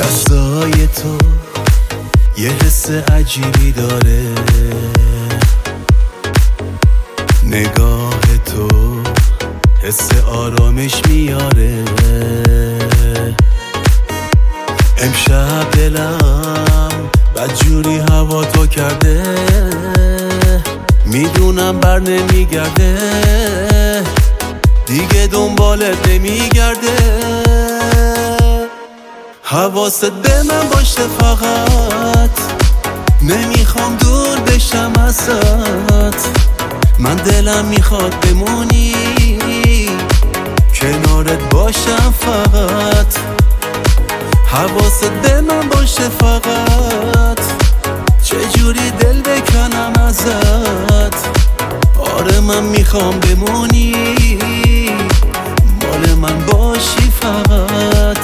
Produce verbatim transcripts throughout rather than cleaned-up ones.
دستای تو یه حس عجیبی داره، نگاه تو حس آرامش میاره. امشب دلم بدجوری هوا تو کرده، میدونم بر نمیگرده، دیگه دنبالت نمیگرده. حواست به من باشه فقط، نمیخوام دور بشم ازت. من دلم میخواد بمونی، کنارت باشم فقط. حواست به من باشه فقط، چجوری دل بکنم ازت. آره من میخوام بمونی، مال من باشی فقط.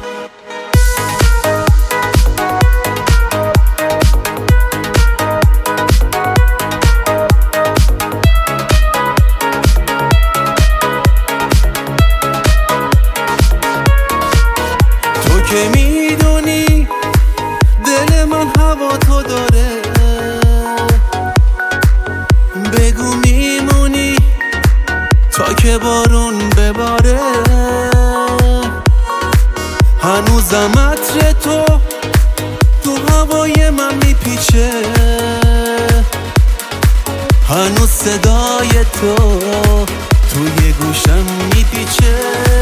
که میدونی دل من هوا تو داره، بگو میمونی تا که بارون بباره. هنوزم عطر تو تو هوای من میپیچه، هنوز صدای تو توی گوشم میپیچه.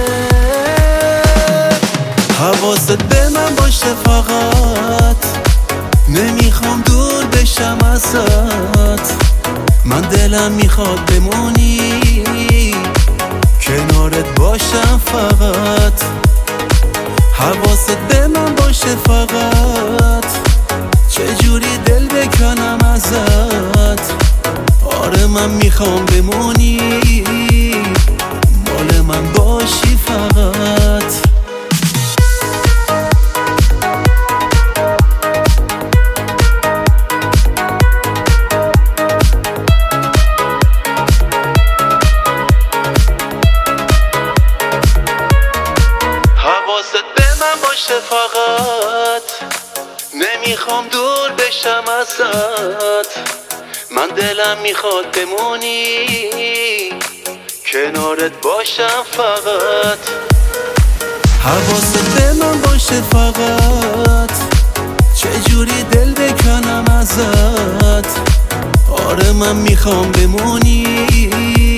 حواست به من باشه فقط، نمیخوام دور بشم ازت. من دلم میخواد بمونی، کنارت باشم فقط. حواست به من باشه فقط، چجوری دل بکنم ازت. آره من میخوام بمونی، مال من باشی فقط. حواست به من باشه فقط، نمیخوام دور بشم ازت. من دلم میخواد بمونی، کنارت باشم فقط. حواست به من باشه فقط، چجوری دل بکنم ازت. آره من میخوام بمونی،